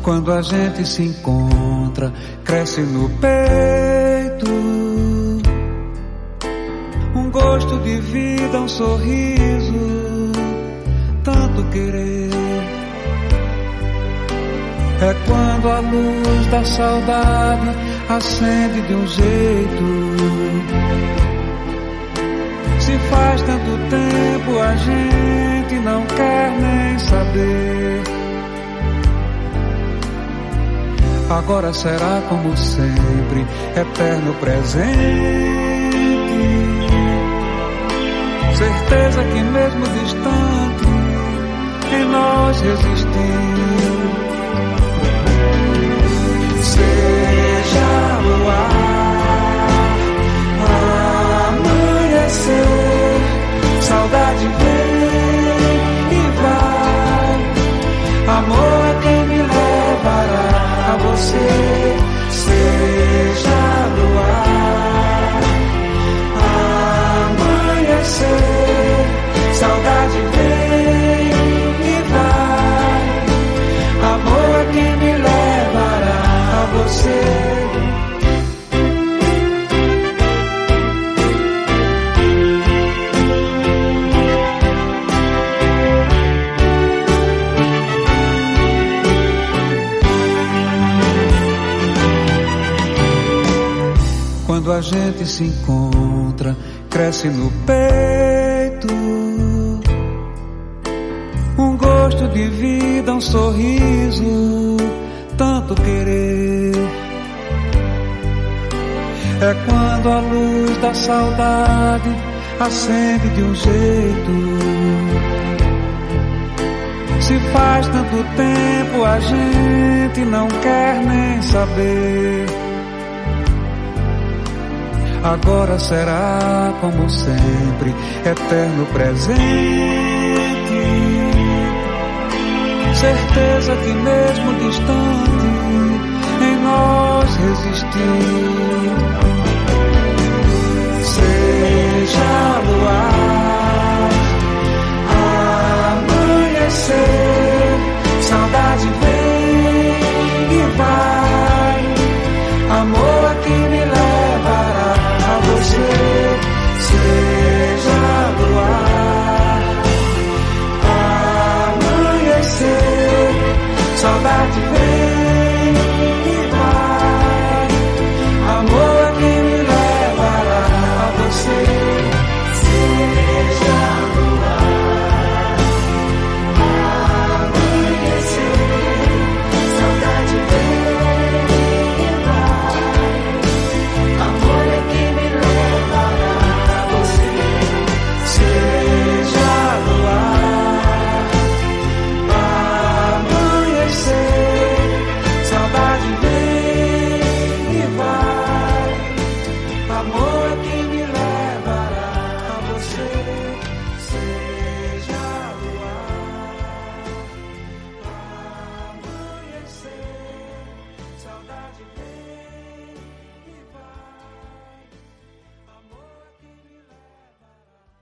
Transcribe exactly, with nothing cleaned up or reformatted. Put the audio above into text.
Quando a gente se encontra, cresce no peito um gosto de vida, um sorriso, tanto querer. É quando a luz da saudade acende de um jeito. Se faz tanto tempo, a gente não quer nem saber. Agora será como sempre, eterno presente. Certeza que mesmo distante, em nós resistiu. Seja luar, amanhecer, saudade vem e vai. Amor é quem me levará a você. Seja luar, amanhecer, saudade vem e vai. Amor é quem me levará a você. Quando a gente se encontra, cresce no peito um gosto de vida, um sorriso, tanto querer. É quando a luz da saudade acende de um jeito. Se faz tanto tempo, a gente não quer nem saber. Agora será como sempre, eterno presente. Certeza que mesmo distante, em nós resistiu. Seja luar, amanhecer,